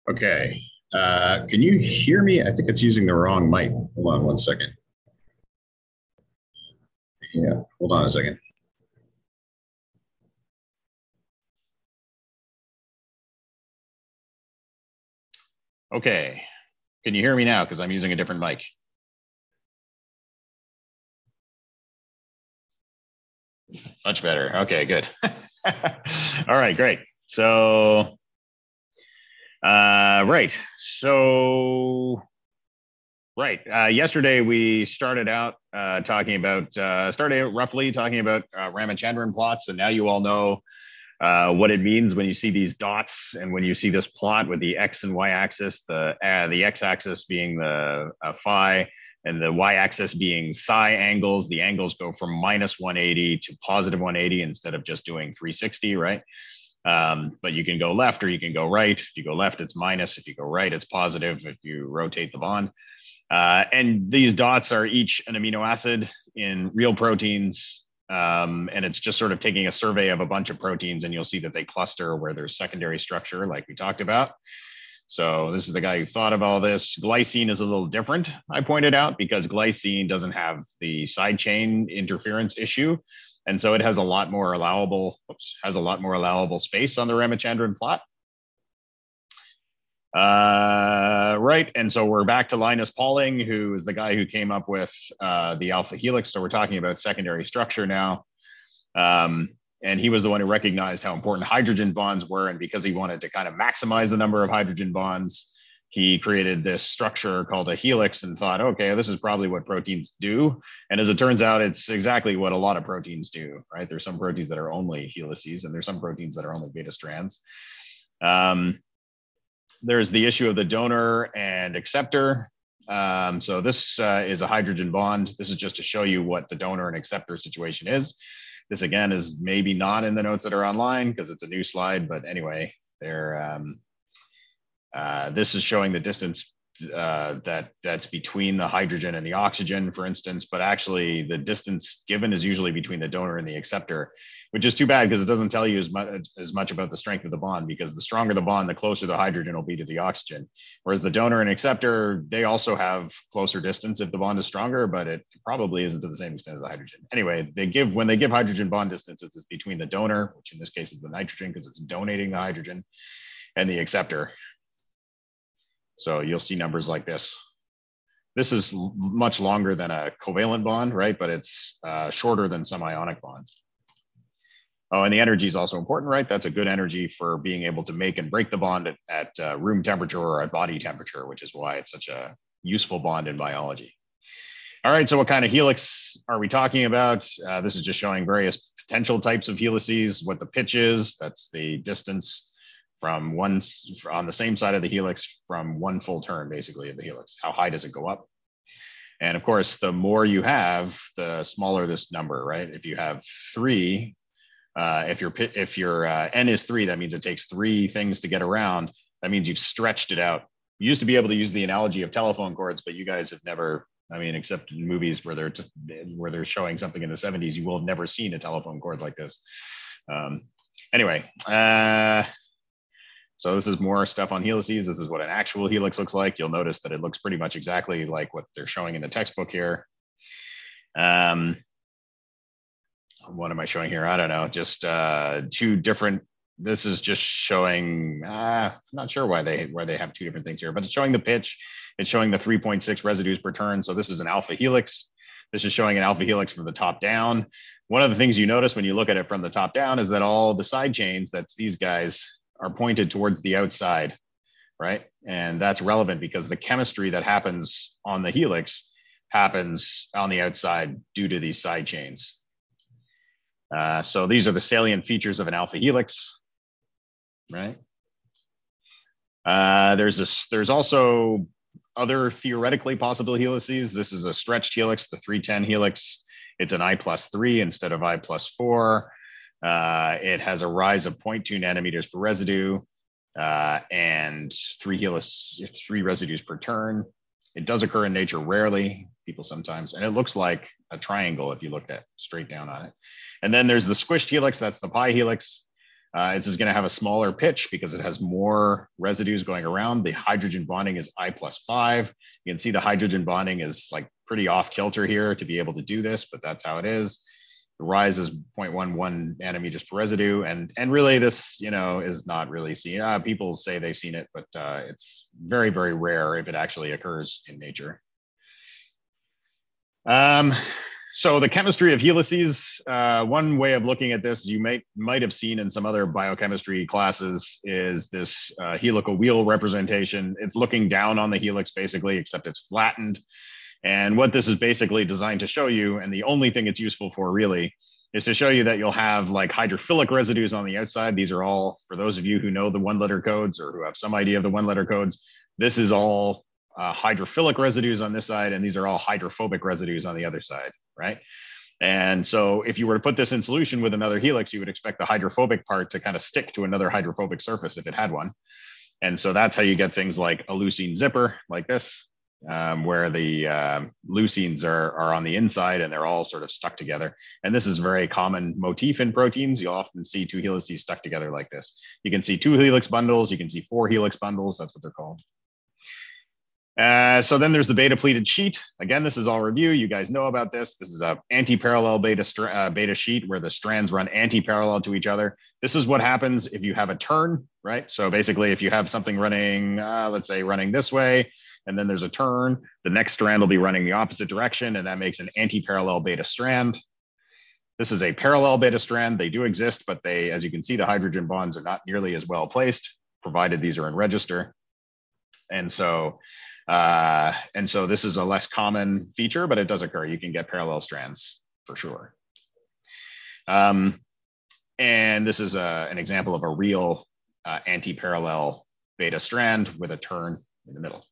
Okay. Can you hear me? I think it's using the wrong mic. Hold on one second. Yeah, hold on a second. Okay. Can you hear me now? Because I'm using a different mic. Much better. Okay, good. All right, great. So, right. So, right. Yesterday we started out started out roughly talking about Ramachandran plots, and now you all know what it means when you see these dots and when you see this plot with the x and y axis, the x axis being the phi and the y axis being psi angles. The angles go from minus 180 to positive 180 instead of just doing 360, right? But you can go left or you can go right. If you go left, it's minus. If you go right, it's positive if you rotate the bond. And these dots are each an amino acid in real proteins. And it's just sort of taking a survey of a bunch of proteins, and you'll see that they cluster where there's secondary structure, like we talked about. So this is the guy who thought of all this. Glycine is a little different, I pointed out, because glycine doesn't have the side chain interference issue. And so it has a lot more allowable space on the Ramachandran plot. Right. And so we're back to Linus Pauling, who is the guy who came up with the alpha helix. So we're talking about secondary structure now. And he was the one who recognized how important hydrogen bonds were. And because he wanted to kind of maximize the number of hydrogen bonds, he created this structure called a helix and thought, okay, this is probably what proteins do. And as it turns out, it's exactly what a lot of proteins do, right? There's some proteins that are only helices, and there's some proteins that are only beta strands. There's the issue of the donor and acceptor. So this is a hydrogen bond. This is just to show you what the donor and acceptor situation is. This again is maybe not in the notes that are online because it's a new slide, but anyway, this is showing the distance that's between the hydrogen and the oxygen, for instance, but actually the distance given is usually between the donor and the acceptor, which is too bad because it doesn't tell you as much about the strength of the bond, because the stronger the bond, the closer the hydrogen will be to the oxygen. Whereas the donor and acceptor, they also have closer distance if the bond is stronger, but it probably isn't to the same extent as the hydrogen. Anyway, when they give hydrogen bond distance, it's between the donor, which in this case is the nitrogen because it's donating the hydrogen, and the acceptor. So you'll see numbers like this. This is much longer than a covalent bond, right? But it's shorter than some ionic bonds. Oh, and the energy is also important, right? That's a good energy for being able to make and break the bond at room temperature or at body temperature, which is why it's such a useful bond in biology. All right, so what kind of helix are we talking about? This is just showing various potential types of helices, what the pitch is. That's the distance from one on the same side of the helix from one full turn, basically, of the helix. How high does it go up? And of course, the more you have, the smaller this number, right? If you have three, if your n is 3, that means it takes 3 things to get around. That means you've stretched it out. You used to be able to use the analogy of telephone cords, but you guys have never, I mean, except in movies where they're showing something in the 70s, you will have never seen a telephone cord like this. Anyway, so this is more stuff on helices. This is what an actual helix looks like. You'll notice that it looks pretty much exactly like what they're showing in the textbook here. What am I showing here? I don't know, just 2 different, this is just showing, I'm not sure why they have 2 different things here, but it's showing the pitch. It's showing the 3.6 residues per turn. So this is an alpha helix. This is showing an alpha helix from the top down. One of the things you notice when you look at it from the top down is that all the side chains, that's these guys, are pointed towards the outside, right? And that's relevant because the chemistry that happens on the helix happens on the outside due to these side chains. So these are the salient features of an alpha helix, right? There's also other theoretically possible helices. This is a stretched helix, the 310 helix. It's an I+3 instead of I+4. It has a rise of 0.2 nanometers per residue and 3 residues per turn. It does occur in nature rarely, people sometimes, and it looks like a triangle if you looked at straight down on it. And then there's the squished helix, that's the pi helix. It's going to have a smaller pitch because it has more residues going around. The hydrogen bonding is I+5. You can see the hydrogen bonding is like pretty off kilter here to be able to do this, but that's how it is. The rise is 0.11 nanometers per residue. And really this, is not really seen. People say they've seen it, but it's very, very rare if it actually occurs in nature. So the chemistry of helices, one way of looking at this, you might have seen in some other biochemistry classes, is this helical wheel representation. It's looking down on the helix basically, except it's flattened. And what this is basically designed to show you, and the only thing it's useful for really, is to show you that you'll have like hydrophilic residues on the outside. These are all, for those of you who know the one-letter codes or who have some idea of the one-letter codes, this is all hydrophilic residues on this side, and these are all hydrophobic residues on the other side, right? And so if you were to put this in solution with another helix, you would expect the hydrophobic part to kind of stick to another hydrophobic surface if it had one. And so that's how you get things like a leucine zipper like this, where the leucines are on the inside and they're all sort of stuck together. And this is a very common motif in proteins. You'll often see two helices stuck together like this. You can see two helix bundles, you can see four helix bundles, that's what they're called. So then there's the beta pleated sheet. Again, this is all review. You guys know about this. This is a anti-parallel beta sheet where the strands run anti-parallel to each other. This is what happens if you have a turn, right? So basically, if you have something running, let's say running this way, and then there's a turn, the next strand will be running the opposite direction, and that makes an anti-parallel beta strand. This is a parallel beta strand. They do exist, but they, as you can see, the hydrogen bonds are not nearly as well placed, provided these are in register. And so this is a less common feature, but it does occur. You can get parallel strands for sure. And this is an example of a real anti-parallel beta strand with a turn in the middle.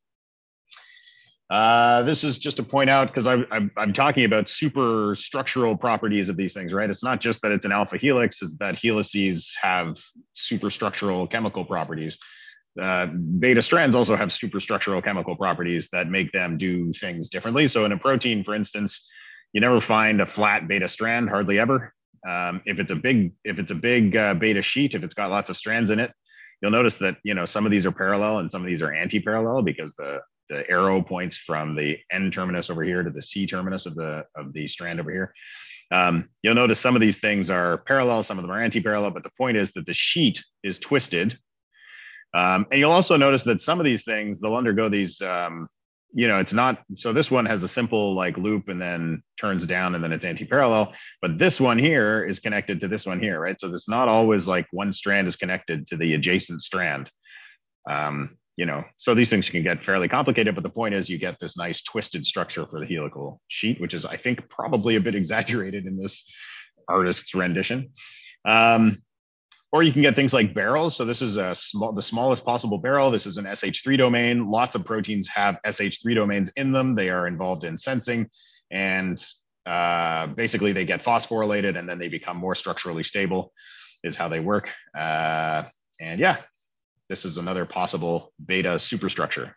This is just to point out, because I'm talking about super structural properties of these things, right? It's not just that it's an alpha helix, it's that helices have superstructural chemical properties. Beta strands also have superstructural chemical properties that make them do things differently. So in a protein, for instance, you never find a flat beta strand, hardly ever. If it's a big beta sheet, if it's got lots of strands in it, you'll notice that some of these are parallel and some of these are anti-parallel because the arrow points from the N terminus over here to the C terminus of the strand over here. You'll notice some of these things are parallel, some of them are anti-parallel, but the point is that the sheet is twisted. And you'll also notice that some of these things, they'll undergo these, it's not, so this one has a simple like loop and then turns down and then it's anti-parallel, but this one here is connected to this one here, right? So it's not always like one strand is connected to the adjacent strand. So these things can get fairly complicated, but the point is you get this nice twisted structure for the helical sheet, which is, I think, probably a bit exaggerated in this artist's rendition. Or you can get things like barrels. So this is the smallest possible barrel. This is an SH3 domain. Lots of proteins have SH3 domains in them. They are involved in sensing, and basically they get phosphorylated and then they become more structurally stable is how they work. And yeah, this is another possible beta superstructure.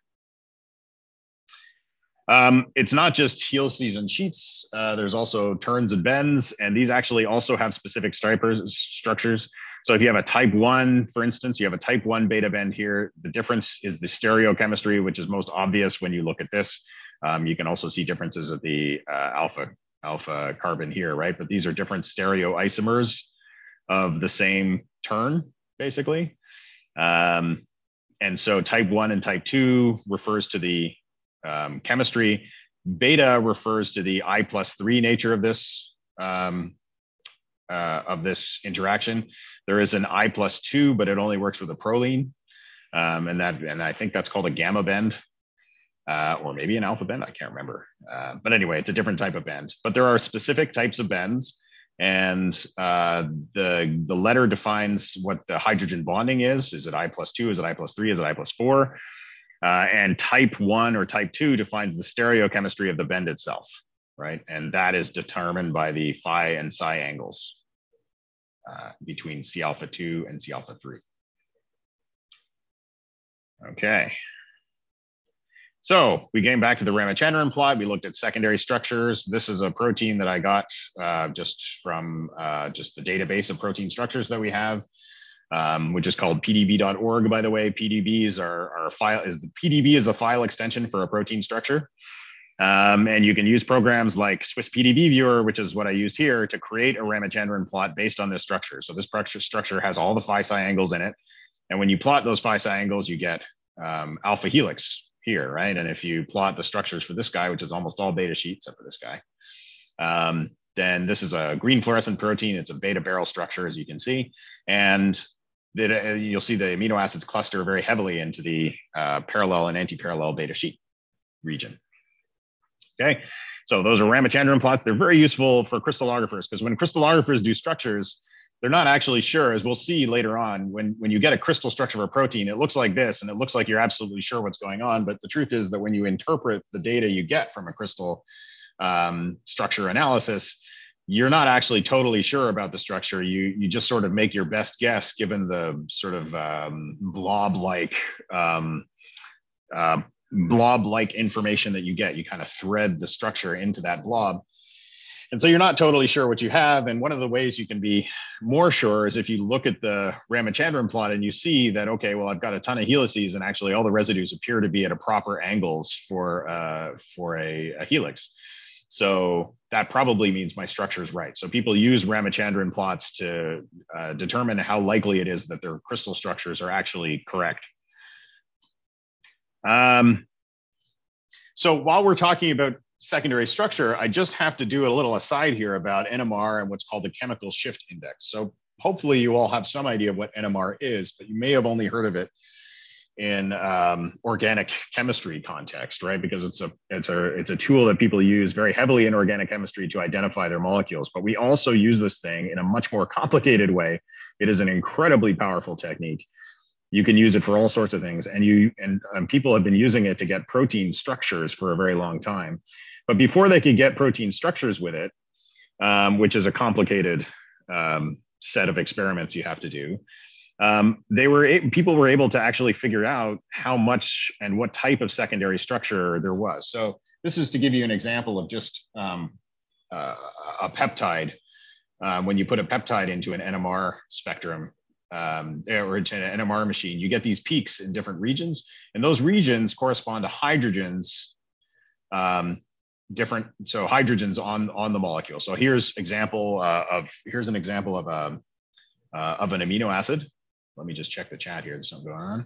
It's not just helices and sheets. There's also turns and bends, and these actually also have specific structures. So if you have a type 1, for instance, you have a type 1 beta bend here. The difference is the stereochemistry, which is most obvious when you look at this. You can also see differences at the alpha carbon here, right? But these are different stereoisomers of the same turn, basically. And so type 1 and type 2 refers to the chemistry. Beta refers to the I+3 nature of this interaction. There is an I+2, but it only works with a proline, and I think that's called a gamma bend, or maybe an alpha bend. I can't remember. But anyway, it's a different type of bend. But there are specific types of bends, and the letter defines what the hydrogen bonding is. Is it I+2? Is it I+3? Is it I+4? And type 1 or type 2 defines the stereochemistry of the bend itself, right? And that is determined by the phi and psi angles between C alpha 2 and C alpha 3. Okay. So we came back to the Ramachandran plot. We looked at secondary structures. This is a protein that I got just from just the database of protein structures that we have. which is called pdb.org, by the way. PDB is a file extension for a protein structure. And you can use programs like Swiss PDB Viewer, which is what I used here, to create a Ramachandran plot based on this structure. So this structure has all the phi psi angles in it. And when you plot those phi psi angles, you get alpha helix here, right? And if you plot the structures for this guy, which is almost all beta sheet except for this guy, then this is a green fluorescent protein. It's a beta barrel structure, as you can see. And you'll see the amino acids cluster very heavily into the parallel and anti-parallel beta sheet region. Okay, so those are Ramachandran plots. They're very useful for crystallographers because when crystallographers do structures, they're not actually sure, as we'll see later on, when you get a crystal structure of a protein, it looks like this, and it looks like you're absolutely sure what's going on. But the truth is that when you interpret the data you get from a crystal structure analysis, you're not actually totally sure about the structure. You just sort of make your best guess given the sort of blob-like information that you get. You kind of thread the structure into that blob. And so you're not totally sure what you have. And one of the ways you can be more sure is if you look at the Ramachandran plot and you see that, okay, well, I've got a ton of helices and actually all the residues appear to be at a proper angles for a helix. So that probably means my structure is right. So people use Ramachandran plots to determine how likely it is that their crystal structures are actually correct. So while we're talking about secondary structure, I just have to do a little aside here about NMR and what's called the chemical shift index. So hopefully you all have some idea of what NMR is, but you may have only heard of it in organic chemistry context, right? Because it's a tool that people use very heavily in organic chemistry to identify their molecules. But we also use this thing in a much more complicated way. It is an incredibly powerful technique. You can use it for all sorts of things, and people have been using it to get protein structures for a very long time. But before they could get protein structures with it, which is a complicated set of experiments you have to do, people were able to actually figure out how much and what type of secondary structure there was. So this is to give you an example of just a peptide. When you put a peptide into an NMR spectrum, or into an NMR machine, you get these peaks in different regions, and those regions correspond to hydrogens, so hydrogens on the molecule. So here's an example of an amino acid. Let me just check the chat here. There's something going on.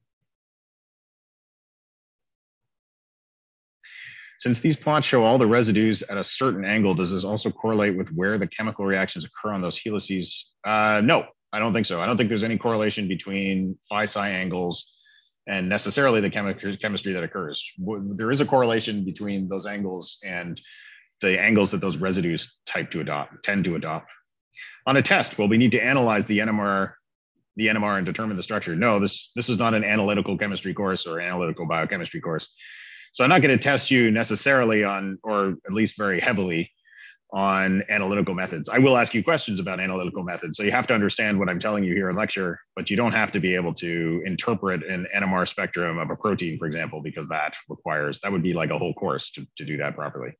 Since these plots show all the residues at a certain angle, does this also correlate with where the chemical reactions occur on those helices? No. I don't think so. I don't think there's any correlation between phi psi angles and necessarily the chemistry that occurs. There is a correlation between those angles and the angles that those residues tend to adopt. On a test, well, we need to analyze the NMR and determine the structure. No, this is not an analytical chemistry course or analytical biochemistry course. So I'm not going to test you necessarily on, or at least very heavily, on analytical methods. I will ask you questions about analytical methods. So you have to understand what I'm telling you here in lecture, but you don't have to be able to interpret an NMR spectrum of a protein, for example, because that would be like a whole course to do that properly.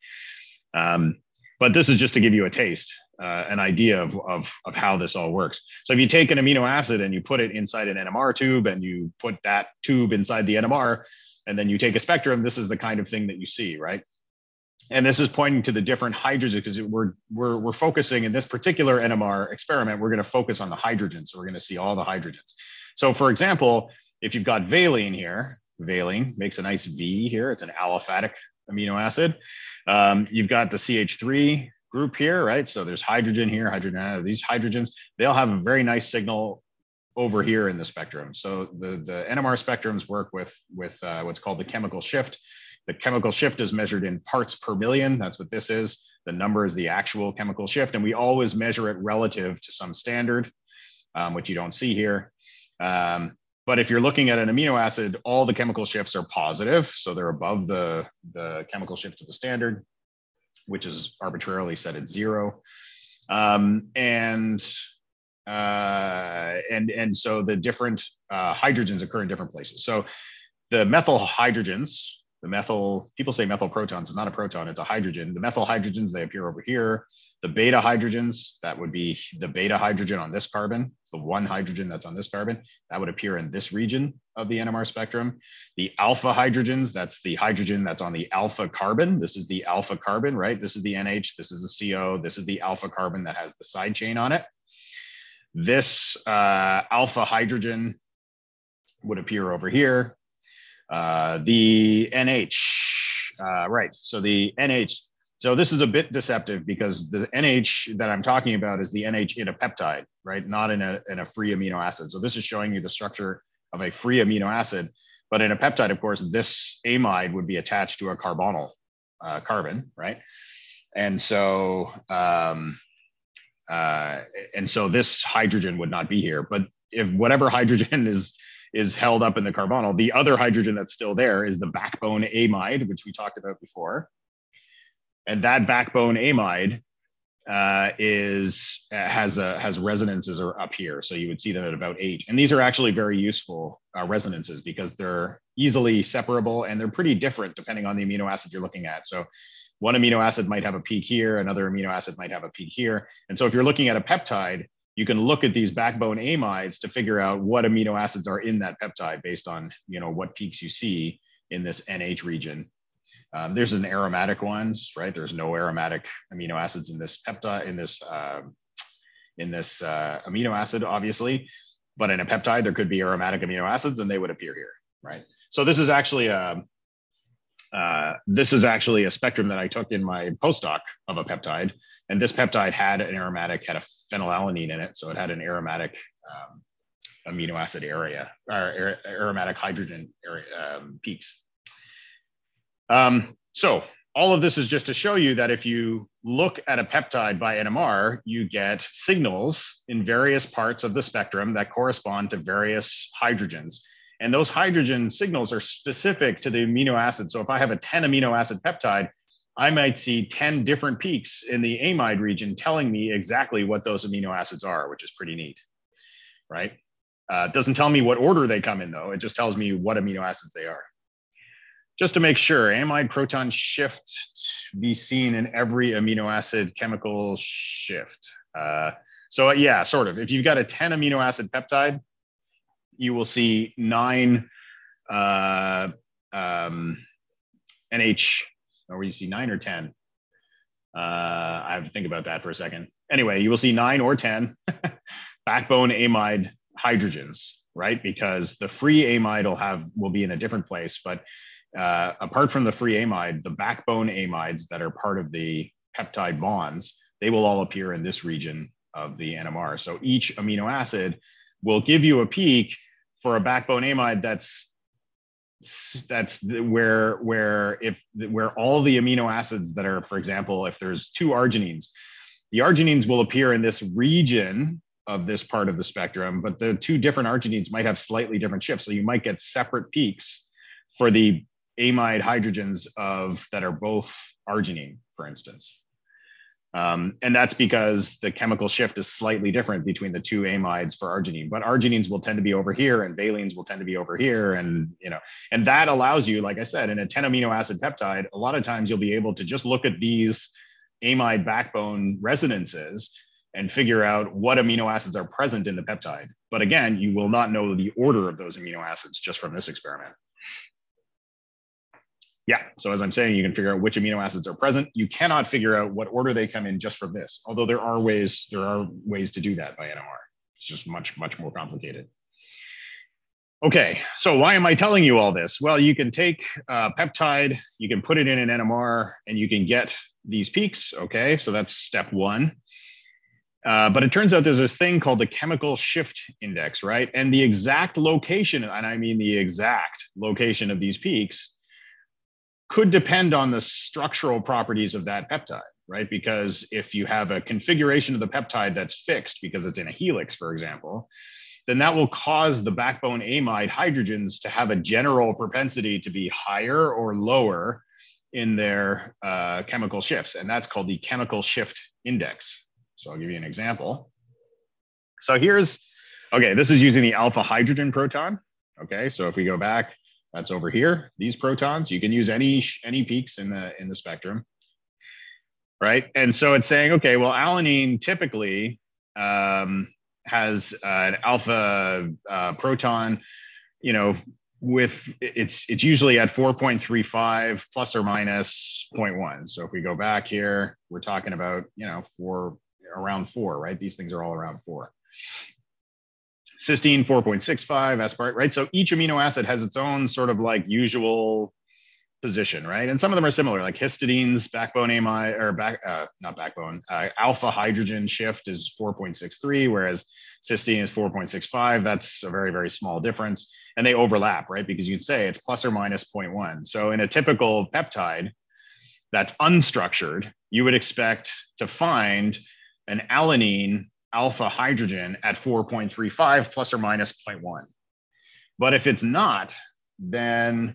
But this is just to give you a taste, an idea of how this all works. So if you take an amino acid and you put it inside an NMR tube and you put that tube inside the NMR, and then you take a spectrum, this is the kind of thing that you see, right? And this is pointing to the different hydrogens, because we're focusing in this particular NMR experiment, we're going to focus on the hydrogens. So we're going to see all the hydrogens. So for example, if you've got valine here, valine makes a nice V here. It's an aliphatic amino acid. You've got the CH3 group here, right? So there's hydrogen here, hydrogen, these hydrogens, they'll have a very nice signal over here in the spectrum. So the NMR spectrums work with what's called the chemical shift. The chemical shift is measured in parts per million. That's what this is. The number is the actual chemical shift, and we always measure it relative to some standard, which you don't see here. But if you're looking at an amino acid, all the chemical shifts are positive. So they're above the chemical shift of the standard, which is arbitrarily set at 0. And so the different hydrogens occur in different places. So the methyl hydrogens The methyl, people say methyl protons, it's not a proton, it's a hydrogen. The methyl hydrogens, they appear over here. The beta hydrogens, that would be the beta hydrogen on this carbon, the one hydrogen that's on this carbon, that would appear in this region of the NMR spectrum. The alpha hydrogens, that's the hydrogen that's on the alpha carbon. This is the alpha carbon, right? This is the NH, this is the CO, this is the alpha carbon that has the side chain on it. This alpha hydrogen would appear over here. The NH, right, so the NH, so this is a bit deceptive because the NH that I'm talking about is the NH in a peptide, right? Not in a free amino acid. So this is showing you the structure of a free amino acid, but in a peptide, of course, this amide would be attached to a carbonyl carbon, right? And so this hydrogen would not be here, but if whatever hydrogen is held up in the carbonyl, the other hydrogen that's still there is the backbone amide, which we talked about before. And that backbone amide has resonances are up here. So you would see them at about 8. And these are actually very useful resonances because they're easily separable and they're pretty different depending on the amino acid you're looking at. So one amino acid might have a peak here, another amino acid might have a peak here. And so if you're looking at a peptide, you can look at these backbone amides to figure out what amino acids are in that peptide based on, you know, what peaks you see in this NH region. There's an aromatic ones, right? There's no aromatic amino acids in this peptide, in this amino acid, obviously, but in a peptide, there could be aromatic amino acids and they would appear here, right? So this is actually a spectrum that I took in my postdoc of a peptide. And this peptide had an aromatic, had a phenylalanine in it. So it had an aromatic amino acid area, or aromatic hydrogen area, peaks. So all of this is just to show you that if you look at a peptide by NMR, you get signals in various parts of the spectrum that correspond to various hydrogens. And those hydrogen signals are specific to the amino acid. So if I have a 10 amino acid peptide, I might see 10 different peaks in the amide region telling me exactly what those amino acids are, which is pretty neat, right? It doesn't tell me what order they come in though. It just tells me what amino acids they are. Just to make sure, amide proton shift be seen in every amino acid chemical shift. So yeah, sort of. If you've got a 10 amino acid peptide, you will see 9 NH, or you see 9 or 10. I have to think about that for a second. Anyway, you will see 9 or 10 backbone amide hydrogens, right? Because the free amide will be in a different place, but apart from the free amide, the backbone amides that are part of the peptide bonds, they will all appear in this region of the NMR. So each amino acid will give you a peak for a backbone amide that's where all the amino acids that are, for example, if there's 2 arginines, the arginines will appear in this region of this part of the spectrum, but the 2 different arginines might have slightly different shifts. So you might get separate peaks for the amide hydrogens that are both arginine, for instance. And that's because the chemical shift is slightly different between the 2 amides for arginine, but arginines will tend to be over here and valines will tend to be over here. And, you know, and that allows you, like I said, in a 10 amino acid peptide, a lot of times you'll be able to just look at these amide backbone resonances and figure out what amino acids are present in the peptide. But again, you will not know the order of those amino acids just from this experiment. Yeah, so as I'm saying, you can figure out which amino acids are present. You cannot figure out what order they come in just from this, although there are ways to do that by NMR. It's just much, much more complicated. Okay, so why am I telling you all this? Well, you can take a peptide, you can put it in an NMR, and you can get these peaks, okay? So that's step 1. But it turns out there's this thing called the chemical shift index, right? And the exact location, and I mean the exact location of these peaks, could depend on the structural properties of that peptide, right? Because if you have a configuration of the peptide that's fixed because it's in a helix, for example, then that will cause the backbone amide hydrogens to have a general propensity to be higher or lower in their chemical shifts. And that's called the chemical shift index. So I'll give you an example. So this is using the alpha hydrogen proton. Okay, so if we go back, That's over here. These protons, you can use any peaks in the spectrum, right? And so it's saying, okay, well, alanine typically has an alpha proton, you know, with it's usually at 4.35 plus or minus 0.1. So if we go back here, we're talking about, you know, around 4, right? These things are all around 4. Cysteine 4.65, aspartate, right? So each amino acid has its own sort of like usual position, right? And some of them are similar, like histidine's backbone amide, or not backbone, alpha hydrogen shift is 4.63, whereas cysteine is 4.65. That's a very, very small difference. And they overlap, right? Because you'd say it's plus or minus 0.1. So in a typical peptide that's unstructured, you would expect to find an alanine alpha hydrogen at 4.35 plus or minus 0.1. But if it's not, then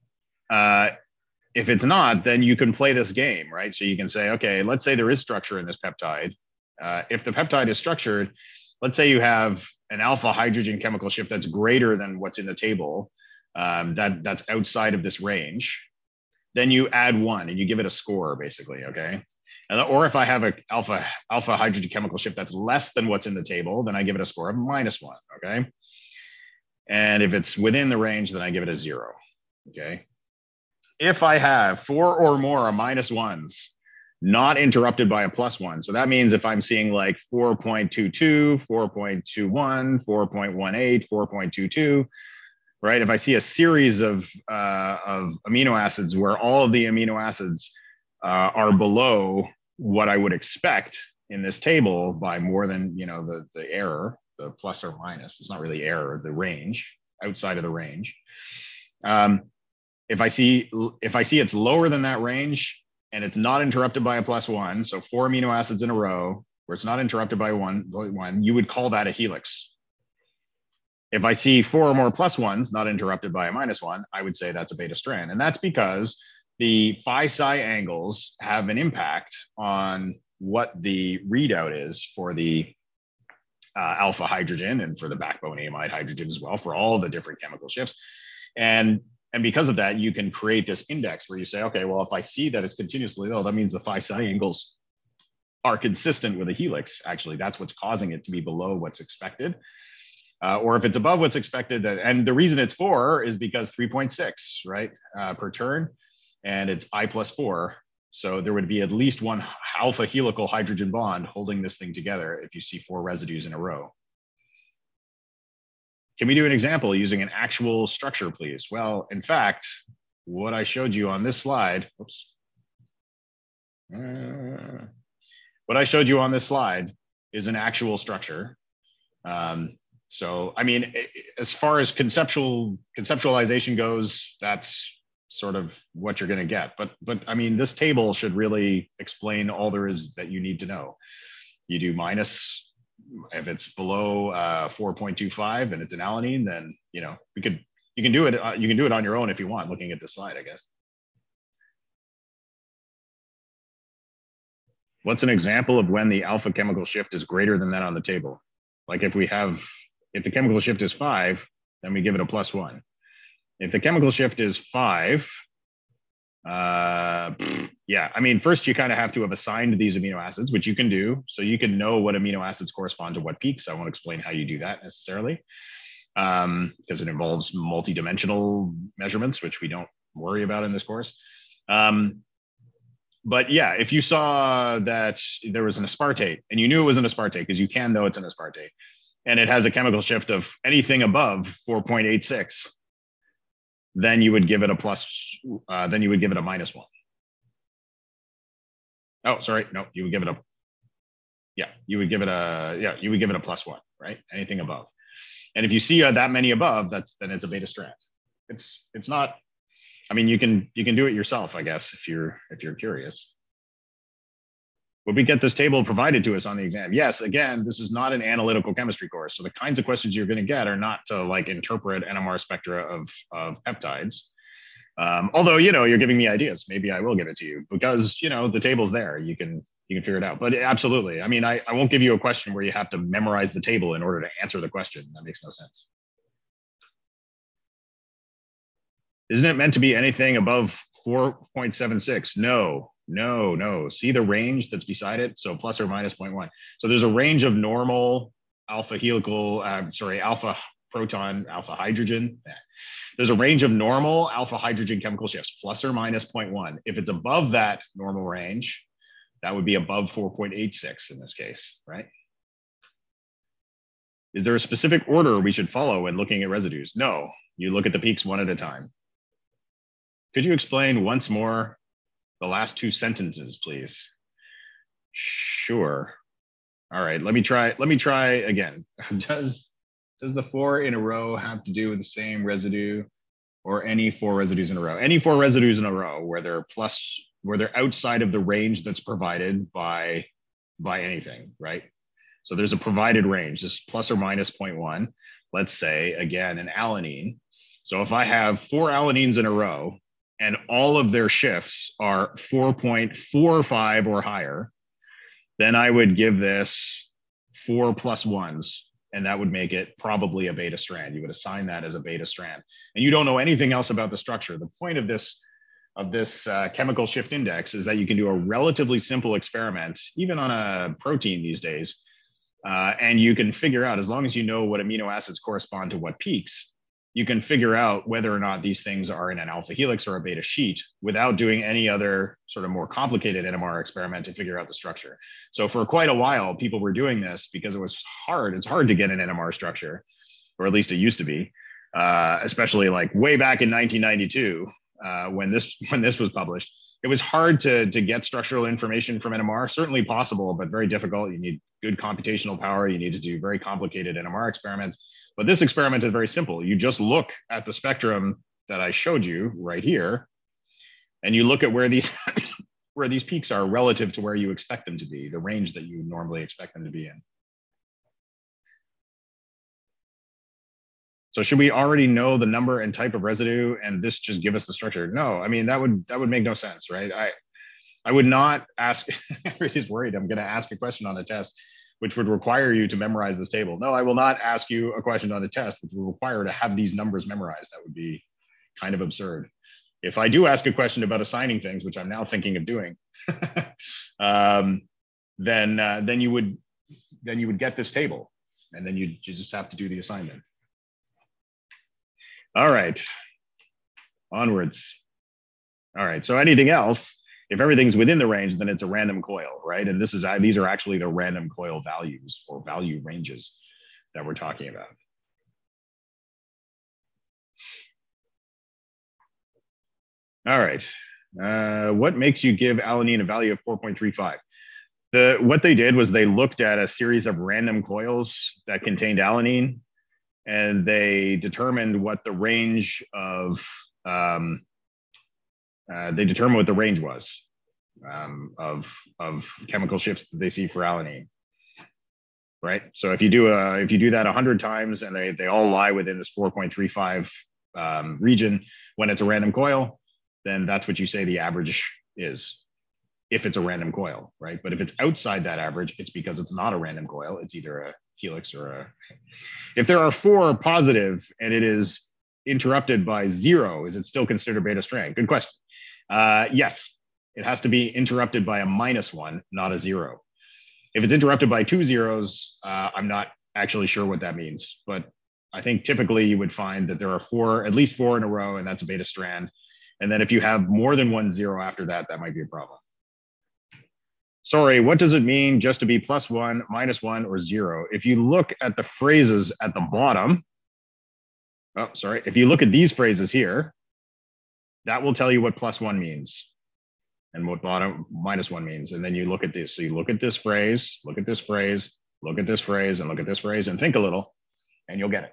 you can play this game, right? So you can say, okay, let's say there is structure in this peptide. If the peptide is structured, let's say you have an alpha hydrogen chemical shift that's greater than what's in the table, that's outside of this range, then you add 1 and you give it a score, basically, okay? Or if I have an alpha hydrogen chemical shift that's less than what's in the table, then I give it a score of -1, okay? And if it's within the range, then I give it a 0, okay? If I have 4 or more -1s, not interrupted by a +1, so that means if I'm seeing like 4.22, 4.21, 4.18, 4.22, right? If I see a series of amino acids where all of the amino acids are below what I would expect in this table by more than, you know, the error, the plus or minus, it's not really error, the range, outside of the range. If I see it's lower than that range and it's not interrupted by a +1, so 4 amino acids in a row where it's not interrupted by one, you would call that a helix. If I see 4 or more +1s not interrupted by a -1, I would say that's a beta strand. And that's because the phi-psi angles have an impact on what the readout is for the alpha hydrogen and for the backbone amide hydrogen as well, for all the different chemical shifts. And because of that, you can create this index where you say, okay, well, if I see that it's continuously low, that means the phi-psi angles are consistent with a helix. Actually, that's what's causing it to be below what's expected. Or if it's above what's expected, and the reason it's 4 is because 3.6, right, per turn, and it's I plus 4. So there would be at least one alpha helical hydrogen bond holding this thing together if you see 4 residues in a row. Can we do an example using an actual structure, please? Well, in fact, what I showed you on this slide, what I showed you on this slide is an actual structure. So, I mean, as far as conceptualization goes, that's sort of what you're going to get. But I mean, this table should really explain all there is that you need to know. You do minus, if it's below 4.25 and it's an alanine, then, you know, you can do it. You can do it on your own if you want, looking at this slide, I guess. What's an example of when the alpha chemical shift is greater than that on the table? Like if the chemical shift is 5, then we give it a +1. If the chemical shift is 5, yeah, I mean, first you kind of have to have assigned these amino acids, which you can do. So you can know what amino acids correspond to what peaks. I won't explain how you do that necessarily, because it involves multi-dimensional measurements, which we don't worry about in this course. But yeah, if you saw that there was an aspartate and you knew it was an aspartate, because you can know it's an aspartate, and it has a chemical shift of anything above 4.86, then you would give it a -1. Oh, sorry, no, you would give it a +1, right? Anything above. And if you see that many above, then it's a beta strand. It's not, I mean, you can do it yourself, I guess, if you're curious. Would we get this table provided to us on the exam? Yes, again, this is not an analytical chemistry course. So the kinds of questions you're going to get are not to like interpret NMR spectra of peptides. Although, you know, you're giving me ideas. Maybe I will give it to you because, you know, the table's there. You can figure it out. But absolutely. I mean, I won't give you a question where you have to memorize the table in order to answer the question. That makes no sense. Isn't it meant to be anything above 4.76? No, no, no. See the range that's beside it? So plus or minus 0.1. So there's a range of normal alpha helical, alpha proton, alpha hydrogen. There's a range of normal alpha hydrogen chemical shifts, plus or minus 0.1. If it's above that normal range, that would be above 4.86 in this case, right? Is there a specific order we should follow when looking at residues? No, you look at the peaks one at a time. Could you explain once more the last two sentences, please? Sure. All right, let me try again. Does the 4 in a row have to do with the same residue, or any 4 residues in a row? Any 4 residues in a row where they're outside of the range that's provided by anything, right? So there's a provided range, this plus or minus 0.1. Let's say, again, an alanine. So if I have 4 alanines in a row and all of their shifts are 4.45 or higher, then I would give this 4 plus 1s, and that would make it probably a beta strand. You would assign that as a beta strand. And you don't know anything else about the structure. The point of this chemical shift index is that you can do a relatively simple experiment, even on a protein these days, and you can figure out, as long as you know what amino acids correspond to what peaks, you can figure out whether or not these things are in an alpha helix or a beta sheet without doing any other sort of more complicated NMR experiment to figure out the structure. So for quite a while, people were doing this because it was hard. It's hard to get an NMR structure, or at least it used to be, especially like way back in 1992 when this was published. It was hard to get structural information from NMR, certainly possible, but very difficult. You need good computational power. You need to do very complicated NMR experiments. But this experiment is very simple. You just look at the spectrum that I showed you right here, and you look at where these where these peaks are relative to where you expect them to be, the range that you normally expect them to be in. So should we already know the number and type of residue and this just give us the structure? No, I mean, that would make no sense, right? I would not ask, everybody's worried I'm gonna ask a question on a test which would require you to memorize this table. No, I will not ask you a question on a test which will require to have these numbers memorized. That would be kind of absurd. If I do ask a question about assigning things, which I'm now thinking of doing, then you would get this table, and then you just have to do the assignment. All right, onwards. All right, so anything else, if everything's within the range, then it's a random coil, right? And these are actually the random coil values or value ranges that we're talking about. All right, what makes you give alanine a value of 4.35? What they did was they looked at a series of random coils that contained alanine, and they determined what the range of was of chemical shifts that they see for alanine, right? So if you do that 100 times and they all lie within this 4.35 region when it's a random coil, then that's what you say the average is, if it's a random coil, right? But if it's outside that average, it's because it's not a random coil. It's either a helix or a. If there are 4 positive and it is interrupted by 0, is it still considered beta strand? Good question. Yes, it has to be interrupted by a -1, not a 0. If it's interrupted by 2 zeros, I'm not actually sure what that means, but I think typically you would find that there are at least 4 in a row, and that's a beta strand. And then if you have more than 1 0 after that, that might be a problem. Sorry, what does it mean just to be +1, -1, or 0? If you look at the phrases at the bottom, if you look at these phrases here, that will tell you what +1 means and what -1 means. And then you look at this. So you look at this phrase, look at this phrase, look at this phrase, and look at this phrase, and think a little, and you'll get it.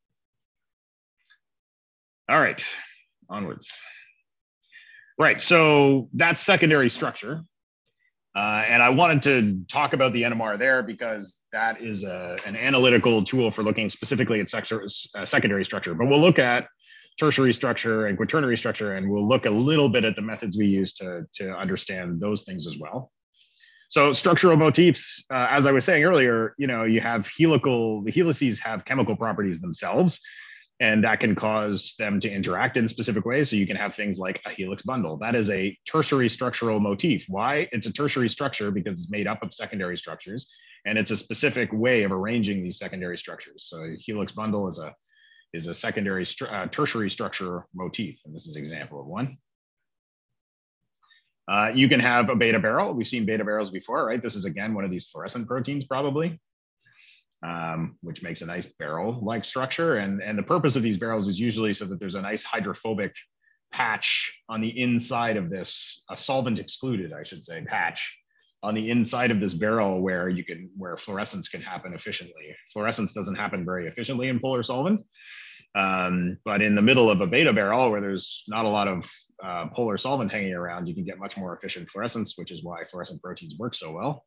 All right, onwards. Right, so that's secondary structure. And I wanted to talk about the NMR there because that is an analytical tool for looking specifically at secondary structure. But we'll look at tertiary structure and quaternary structure, and we'll look a little bit at the methods we use to understand those things as well. So structural motifs, as I was saying earlier, you have the helices have chemical properties themselves. And that can cause them to interact in specific ways. So you can have things like a helix bundle. That is a tertiary structural motif. Why? It's a tertiary structure because it's made up of secondary structures, and it's a specific way of arranging these secondary structures. So a helix bundle is a secondary tertiary structure motif, and this is an example of one. You can have a beta barrel. We've seen beta barrels before, right? This is, again, one of these fluorescent proteins probably, which makes a nice barrel-like structure. And the purpose of these barrels is usually so that there's a nice hydrophobic patch on the inside of this, a solvent excluded, I should say, patch on the inside of this barrel where fluorescence can happen efficiently. Fluorescence doesn't happen very efficiently in polar solvent, but in the middle of a beta barrel where there's not a lot of polar solvent hanging around, you can get much more efficient fluorescence, which is why fluorescent proteins work so well.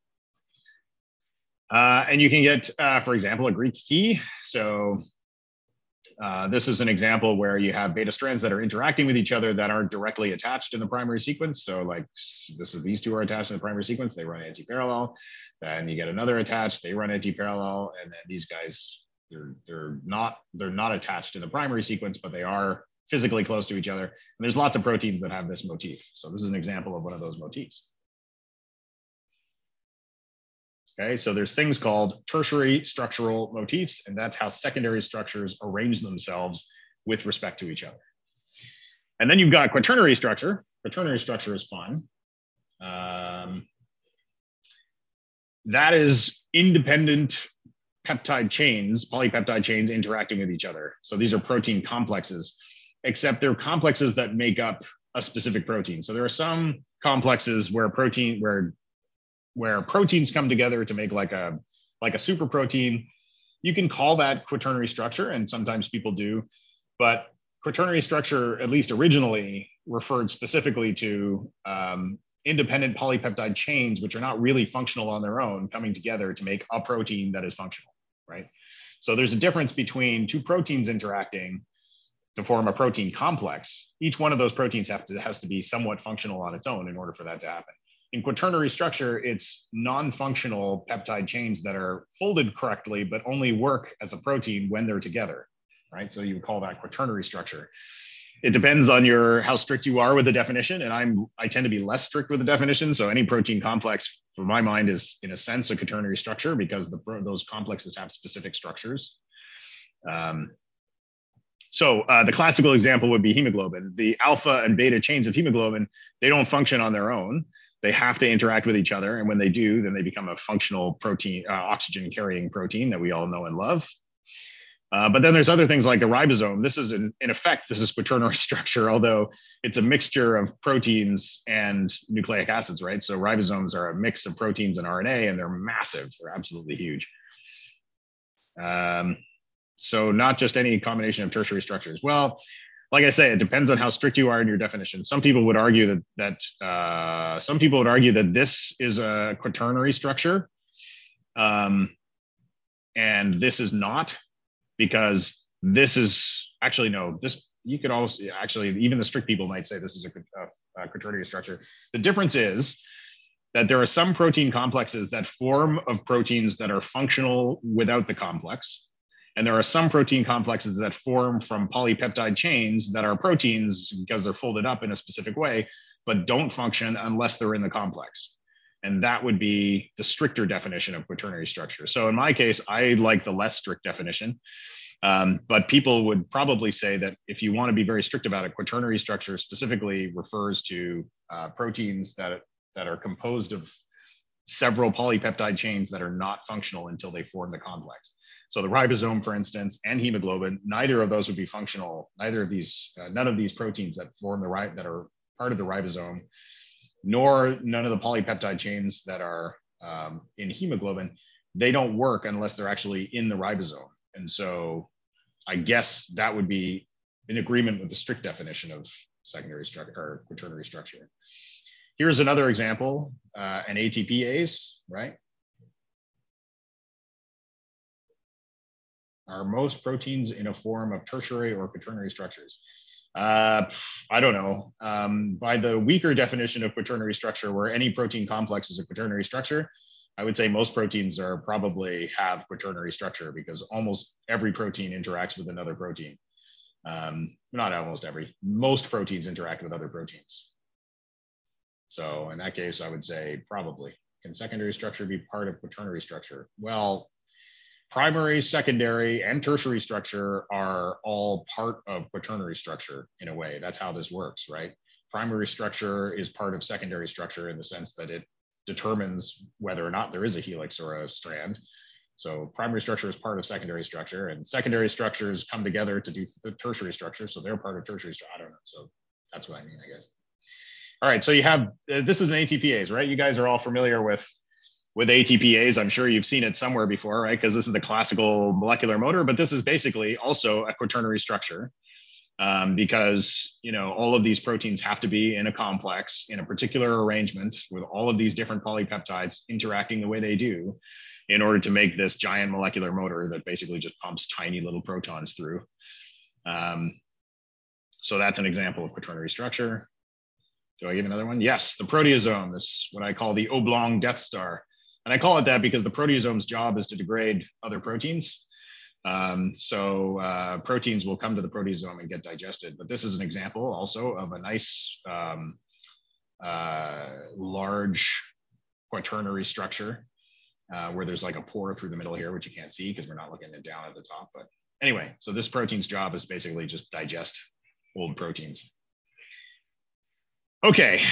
And you can get, for example, a Greek key. So this is an example where you have beta strands that are interacting with each other that aren't directly attached in the primary sequence. So like these two are attached in the primary sequence, they run anti-parallel. Then you get another attached, they run anti-parallel, and then these guys, they're not attached in the primary sequence, but they are physically close to each other. And there's lots of proteins that have this motif. So this is an example of one of those motifs. Okay, so there's things called tertiary structural motifs, and that's how secondary structures arrange themselves with respect to each other. And then you've got quaternary structure. Quaternary structure is fun. That is independent peptide chains, polypeptide chains interacting with each other. So these are protein complexes, except they're complexes that make up a specific protein. So there are some complexes where proteins come together to make like a super protein. You can call that quaternary structure, and sometimes people do, but quaternary structure, at least originally, referred specifically to independent polypeptide chains, which are not really functional on their own, coming together to make a protein that is functional, right? So there's a difference between two proteins interacting to form a protein complex. Each one of those proteins has to be somewhat functional on its own in order for that to happen. In quaternary structure, it's non-functional peptide chains that are folded correctly, but only work as a protein when they're together, right? So you would call that quaternary structure. It depends on how strict you are with the definition, and I tend to be less strict with the definition. So any protein complex, for my mind, is in a sense a quaternary structure because those complexes have specific structures. So the classical example would be hemoglobin. The alpha and beta chains of hemoglobin, they don't function on their own. They have to interact with each other. And when they do, then they become a functional protein, oxygen carrying protein that we all know and love. But then there's other things like a ribosome. This is in effect, this is quaternary structure, although it's a mixture of proteins and nucleic acids, right? So ribosomes are a mix of proteins and RNA, and they're massive. They're absolutely huge. So not just any combination of tertiary structures. Well, like I say, it depends on how strict you are in your definition. Some people would argue that this is a quaternary structure, and this is not, because this is actually no. This you could also actually even the strict people might say this is a quaternary structure. The difference is that there are some protein complexes that form of proteins that are functional without the complex. And there are some protein complexes that form from polypeptide chains that are proteins because they're folded up in a specific way, but don't function unless they're in the complex. And that would be the stricter definition of quaternary structure. So in my case, I like the less strict definition. But people would probably say that if you want to be very strict about it, quaternary structure specifically refers to proteins that are composed of several polypeptide chains that are not functional until they form the complex. So the ribosome, for instance, and hemoglobin, neither of those would be functional. None of these proteins that that are part of the ribosome, nor none of the polypeptide chains that are in hemoglobin, they don't work unless they're actually in the ribosome. And so I guess that would be in agreement with the strict definition of secondary structure or quaternary structure. Here's another example, an ATPase, right? Are most proteins in a form of tertiary or quaternary structures? I don't know. By the weaker definition of quaternary structure, where any protein complex is a quaternary structure, I would say most proteins probably have quaternary structure because almost every protein interacts with another protein. Not almost every, most proteins interact with other proteins. So in that case, I would say probably. Can secondary structure be part of quaternary structure? Well, primary, secondary, and tertiary structure are all part of quaternary structure in a way. That's how this works, right? Primary structure is part of secondary structure in the sense that it determines whether or not there is a helix or a strand. So primary structure is part of secondary structure, and secondary structures come together to do the tertiary structure. So they're part of tertiary structure. I don't know. So that's what I mean, I guess. All right, so you have, this is an ATPase, right? You guys are all familiar with ATPase. I'm sure you've seen it somewhere before, right? Because this is the classical molecular motor, but this is basically also a quaternary structure because, you know, all of these proteins have to be in a complex in a particular arrangement with all of these different polypeptides interacting the way they do in order to make this giant molecular motor that basically just pumps tiny little protons through. So that's an example of quaternary structure. Do I give another one? Yes, the proteasome, this what I call the oblong Death Star. And I call it that because the proteasome's job is to degrade other proteins. Proteins will come to the proteasome and get digested. But this is an example also of a nice large quaternary structure where there's like a pore through the middle here, which you can't see because we're not looking it down at the top. But anyway, so this protein's job is basically just digest old proteins. Okay,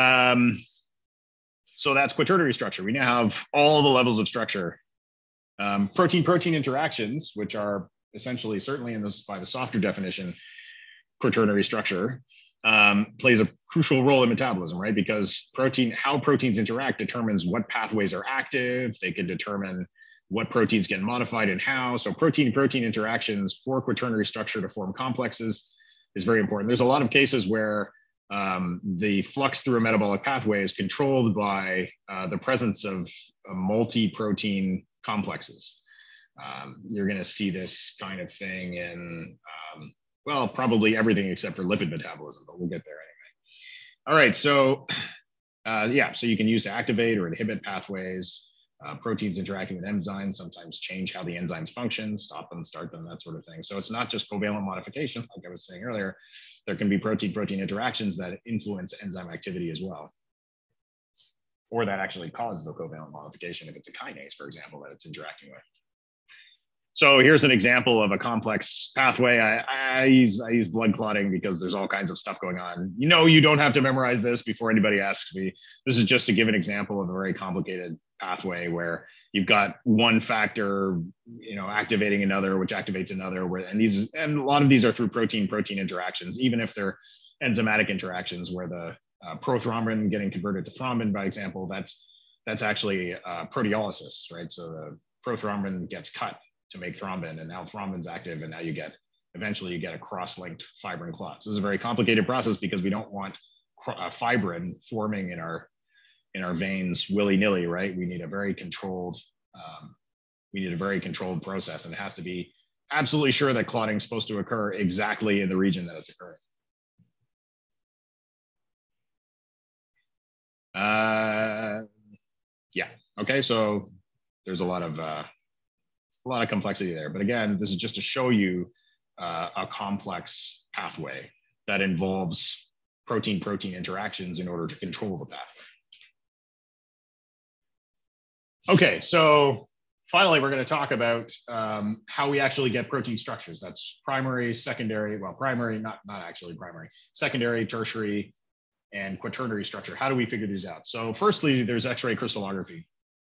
so that's quaternary structure. We now have all the levels of structure. Protein-protein interactions, which are essentially, certainly in this by the softer definition, quaternary structure, plays a crucial role in metabolism, right? Because how proteins interact determines what pathways are active. They can determine what proteins get modified and how. So protein-protein interactions for quaternary structure to form complexes is very important. There's a lot of cases where the flux through a metabolic pathway is controlled by the presence of multi-protein complexes. You're going to see this kind of thing in, well, probably everything except for lipid metabolism, but we'll get there anyway. All right, so yeah, so you can use to activate or inhibit pathways. Proteins interacting with enzymes sometimes change how the enzymes function, stop them, start them, that sort of thing. So it's not just covalent modification, like I was saying earlier. There can be protein-protein interactions that influence enzyme activity as well, or that actually cause the covalent modification if it's a kinase, for example, that it's interacting with. So here's an example of a complex pathway. I use blood clotting because there's all kinds of stuff going on. You know, you don't have to memorize this before anybody asks me. This is just to give an example of a very complicated pathway where you've got one factor, you know, activating another, which activates another. And a lot of these are through protein-protein interactions, even if they're enzymatic interactions where the prothrombin getting converted to thrombin, by example, that's actually proteolysis, right? So the prothrombin gets cut to make thrombin, and now thrombin's active, and now eventually you get a cross-linked fibrin clot. So this is a very complicated process because we don't want fibrin forming in our veins willy-nilly, right? We need a very controlled process, and it has to be absolutely sure that clotting is supposed to occur exactly in the region that it's occurring. Yeah, okay, so there's a lot of complexity there. But again, this is just to show you a complex pathway that involves protein-protein interactions in order to control the pathway. Okay, so finally, we're going to talk about how we actually get protein structures. That's primary, secondary, well, primary, not actually primary, secondary, tertiary, and quaternary structure. How do we figure these out? So firstly, there's X-ray crystallography.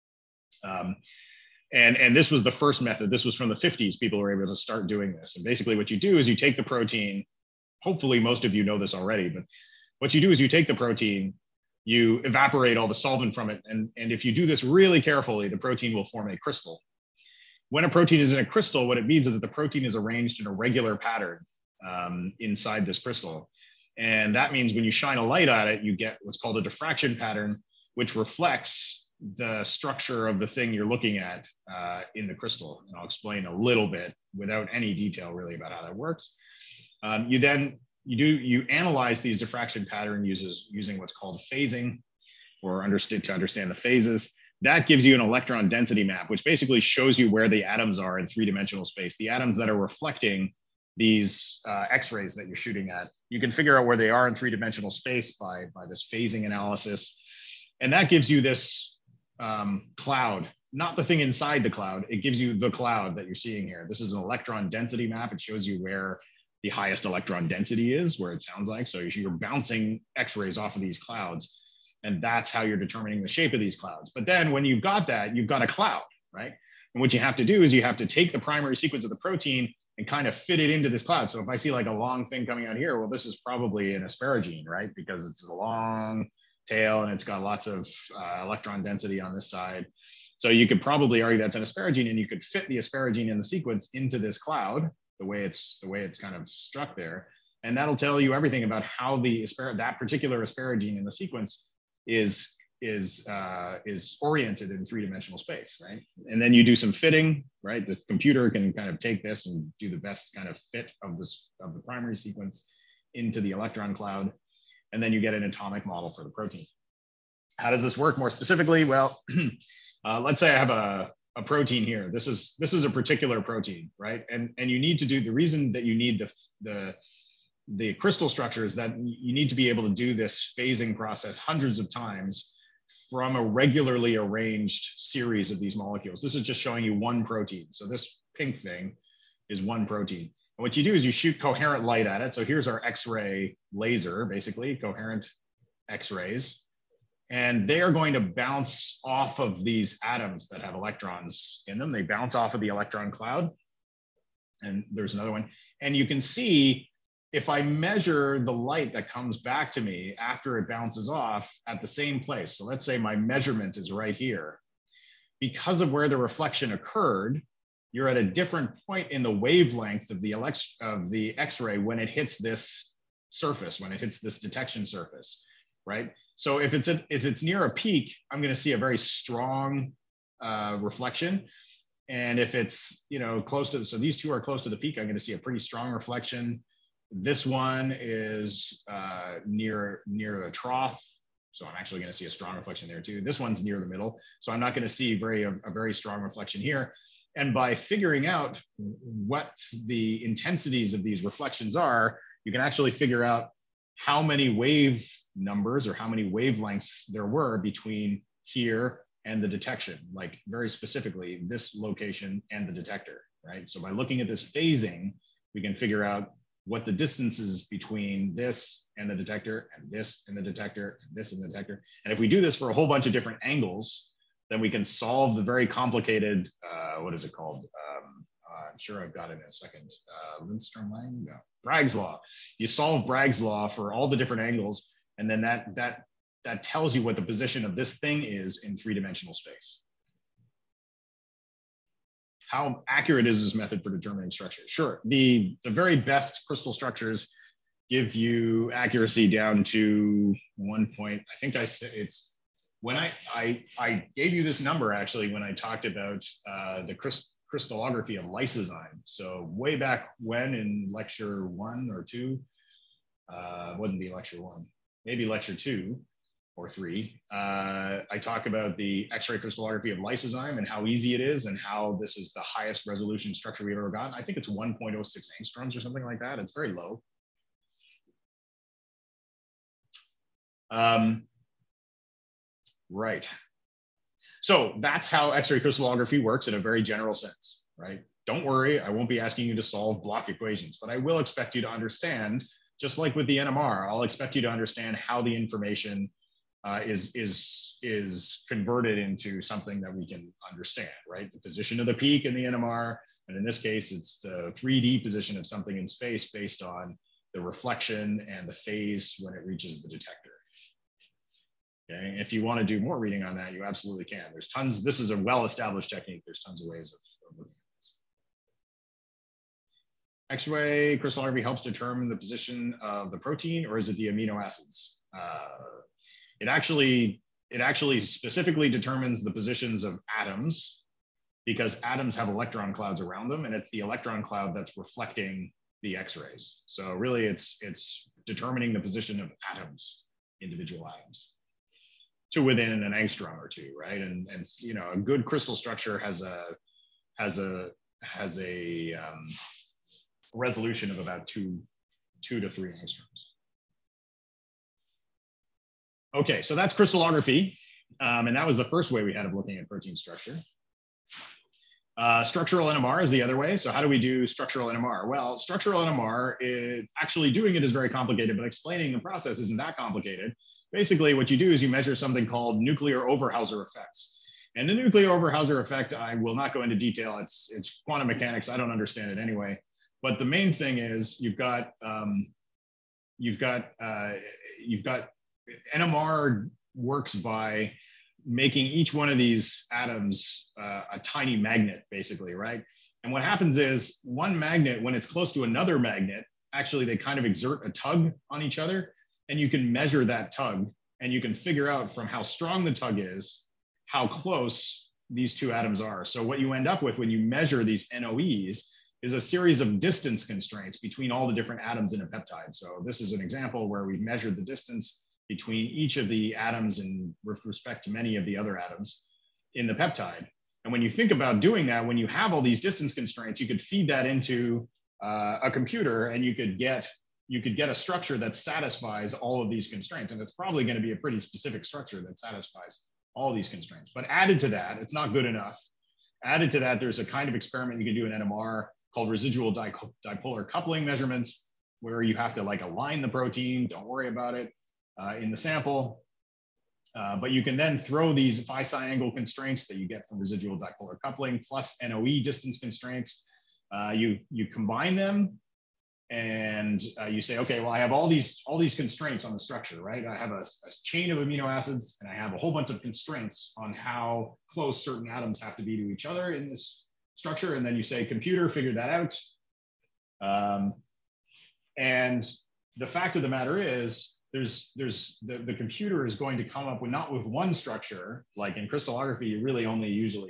And this was the first method. This was from the 50s. People were able to start doing this. And basically what you do is you take the protein, hopefully most of you know this already, but what you do is you take the protein, you evaporate all the solvent from it. And if you do this really carefully, the protein will form a crystal. When a protein is in a crystal, what it means is that the protein is arranged in a regular pattern inside this crystal. And that means when you shine a light at it, you get what's called a diffraction pattern, which reflects the structure of the thing you're looking at in the crystal. And I'll explain a little bit without any detail really about how that works. You analyze these diffraction pattern using what's called phasing, or to understand the phases. That gives you an electron density map, which basically shows you where the atoms are in three-dimensional space. The atoms that are reflecting these X-rays that you're shooting at. You can figure out where they are in three-dimensional space by this phasing analysis. And that gives you this cloud, not the thing inside the cloud. It gives you the cloud that you're seeing here. This is an electron density map. It shows you where the highest electron density is, where it sounds like. So you're bouncing X-rays off of these clouds. And that's how you're determining the shape of these clouds. But then when you've got that, you've got a cloud, right? And what you have to do is you have to take the primary sequence of the protein and kind of fit it into this cloud. So if I see like a long thing coming out here, well, this is probably an asparagine, right? Because it's a long tail and it's got lots of electron density on this side. So you could probably argue that's an asparagine, and you could fit the asparagine in the sequence into this cloud, the way it's kind of struck there. And that'll tell you everything about how that particular asparagine in the sequence is oriented in three-dimensional space, right? And then you do some fitting, right? The computer can kind of take this and do the best kind of fit of the primary sequence into the electron cloud, and then you get an atomic model for the protein. How does this work more specifically? Well, let's say I have a protein here. This is a particular protein, right? And you need to do, the reason that you need the crystal structure is that you need to be able to do this phasing process hundreds of times from a regularly arranged series of these molecules. This is just showing you one protein. So this pink thing is one protein. And what you do is you shoot coherent light at it. So here's our X-ray laser, basically, coherent X-rays. And they are going to bounce off of these atoms that have electrons in them. They bounce off of the electron cloud. And there's another one. And you can see, if I measure the light that comes back to me after it bounces off at the same place, so let's say my measurement is right here, because of where the reflection occurred, you're at a different point in the wavelength of the X-ray when it hits this surface, when it hits this detection surface, right? So if it's near a peak, I'm going to see a very strong reflection. And if it's close to, so these two are close to the peak, I'm going to see a pretty strong reflection. This one is near a trough, so I'm actually going to see a strong reflection there too. This one's near the middle, so I'm not going to see a very strong reflection here. And by figuring out what the intensities of these reflections are, you can actually figure out how many wave numbers or how many wavelengths there were between here and the detection, like very specifically this location and the detector, right? So by looking at this phasing, we can figure out what the distance is between this and the detector, and this and the detector, and this and the detector. And if we do this for a whole bunch of different angles, then we can solve the very complicated, what is it called? I'm sure I've got it in a second. Lindstrom line? No, Bragg's law. You solve Bragg's law for all the different angles, and then that tells you what the position of this thing is in three-dimensional space. How accurate is this method for determining structure? Sure, the very best crystal structures give you accuracy down to 1 point. I think I said it's, when I gave you this number actually when I talked about the crystallography of lysozyme. So way back when in lecture 1 or 2, wouldn't be lecture 1, maybe lecture 2 or 3, I talk about the X-ray crystallography of lysozyme and how easy it is and how this is the highest resolution structure we've ever gotten. I think it's 1.06 angstroms or something like that. It's very low. Right. So that's how X-ray crystallography works in a very general sense, right? Don't worry, I won't be asking you to solve block equations, but I will expect you to understand, just like with the NMR, I'll expect you to understand how the information is converted into something that we can understand, right? The position of the peak in the NMR, and in this case, it's the 3D position of something in space based on the reflection and the phase when it reaches the detector. Okay, if you want to do more reading on that, you absolutely can. There's tons, this is a well-established technique. There's tons of ways of looking at this. X-ray crystallography helps determine the position of the protein, or is it the amino acids? It actually specifically determines the positions of atoms, because atoms have electron clouds around them, and it's the electron cloud that's reflecting the X-rays. So really it's determining the position of atoms, individual atoms, to within an angstrom or two, right? And a good crystal structure has a resolution of about 2 to 3 angstroms. Okay, so that's crystallography. And that was the first way we had of looking at protein structure. Structural NMR is the other way. So how do we do structural NMR? Well, structural NMR, actually doing it is very complicated, but explaining the process isn't that complicated. Basically, what you do is you measure something called nuclear Overhauser effects. And the nuclear Overhauser effect, I will not go into detail. It's quantum mechanics. I don't understand it anyway. But the main thing is you've got NMR works by making each one of these atoms a tiny magnet, basically, right? And what happens is one magnet, when it's close to another magnet, actually they kind of exert a tug on each other, and you can measure that tug, and you can figure out from how strong the tug is, how close these two atoms are. So what you end up with when you measure these NOEs is a series of distance constraints between all the different atoms in a peptide. So this is an example where we've measured the distance between each of the atoms and with respect to many of the other atoms in the peptide. And when you think about doing that, when you have all these distance constraints, you could feed that into a computer, and you could get a structure that satisfies all of these constraints. And it's probably going to be a pretty specific structure that satisfies all these constraints. But added to that, it's not good enough. Added to that, there's a kind of experiment you can do in NMR called residual dipolar coupling measurements, where you have to like align the protein, don't worry about it, in the sample. But you can then throw these phi-psi angle constraints that you get from residual dipolar coupling plus NOE distance constraints. You combine them, and you say, okay, well, I have all these constraints on the structure, right? I have a chain of amino acids, and I have a whole bunch of constraints on how close certain atoms have to be to each other in this structure. And then you say, computer, figure that out. And the fact of the matter is, the computer is going to come up with not with one structure. Like in crystallography, you really only usually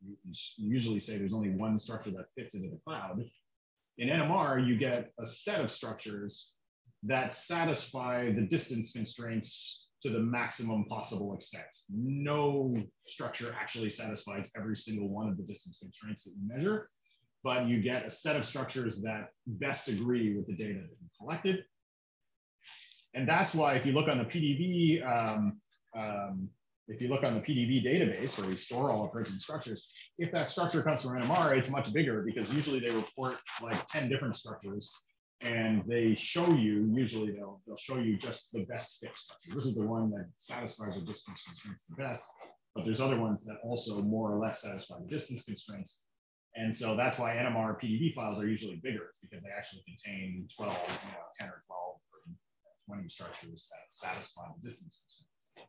say there's only one structure that fits into the cloud. In NMR, you get a set of structures that satisfy the distance constraints to the maximum possible extent. No structure actually satisfies every single one of the distance constraints that you measure, but you get a set of structures that best agree with the data that you collected. And that's why if you look on the PDB, database where we store all the protein structures, if that structure comes from NMR, it's much bigger because usually they report like 10 different structures, and they show you, usually they'll show you just the best fit structure. This is the one that satisfies the distance constraints the best, but there's other ones that also more or less satisfy the distance constraints. And so that's why NMR PDB files are usually bigger. It's because they actually contain 12, 10 or 12 or 20 structures that satisfy the distance constraints.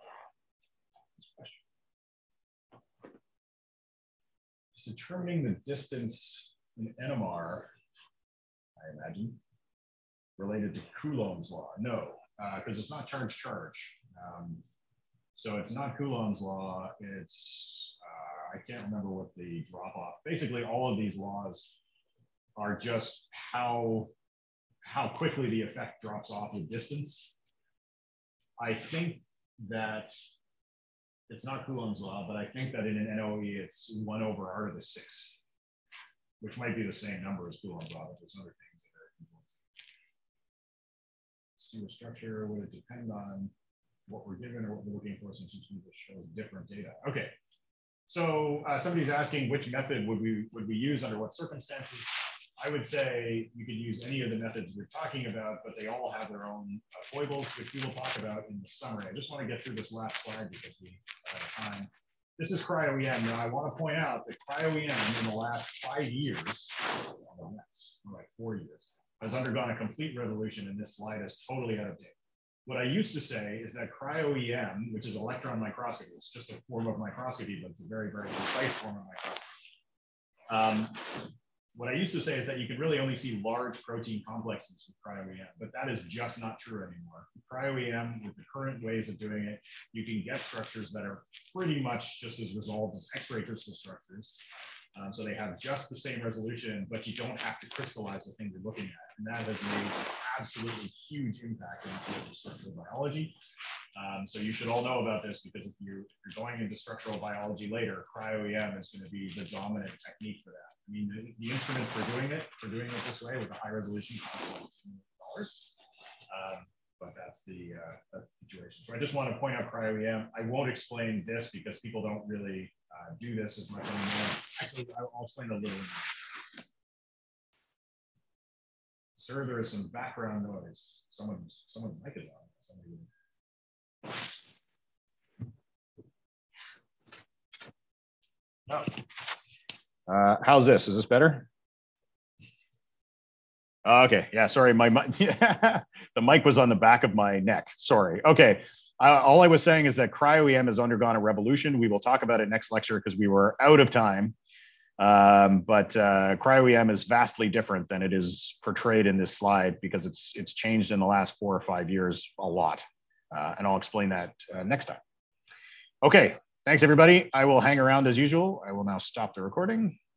Just determining the distance in NMR, I imagine, related to Coulomb's law. No, because it's not charge-charge. So it's not Coulomb's law. It's, I can't remember what the drop-off. Basically, all of these laws are just how quickly the effect drops off with distance. I think that it's not Coulomb's law, but I think that in an NOE, it's 1/r⁶, which might be the same number as Coulomb's law, but there's other things that are influencing. Stewart structure, would it depend on what we're given or what we're looking for, since each one shows different data? Okay, so somebody's asking which method would we use under what circumstances? I would say you could use any of the methods we're talking about, but they all have their own foibles, which we will talk about in the summary. I just want to get through this last slide because we have time. This is cryo-EM. Now, I want to point out that cryo-EM in the last 5 years, or like 4 years, has undergone a complete revolution, and this slide is totally out of date. What I used to say is that cryo-EM, which is electron microscopy, it's just a form of microscopy, but it's a very, very precise form of microscopy. What I used to say is that you can really only see large protein complexes with cryo-EM, but that is just not true anymore. Cryo-EM, with the current ways of doing it, you can get structures that are pretty much just as resolved as X-ray crystal structures. So they have just the same resolution, but you don't have to crystallize the thing you're looking at. And that has made an absolutely huge impact in the field of structural biology. So you should all know about this, because if you're going into structural biology later, cryo-EM is going to be the dominant technique for that. I mean, the instruments for doing it this way with a high resolution cost $1 million. But that's the situation. So I just want to point out cryo-EM. I won't explain this because people don't really do this as much anymore. Actually, I'll explain a little bit. Sir, there is some background noise. Someone's mic is on. No. How's this? Is this better? Okay. Yeah. Sorry. The mic was on the back of my neck. Sorry. Okay. All I was saying is that cryo-EM has undergone a revolution. We will talk about it next lecture because we were out of time. But cryo-EM is vastly different than it is portrayed in this slide because it's changed in the last 4 or 5 years a lot. And I'll explain that next time. Okay. Thanks, everybody. I will hang around as usual. I will now stop the recording.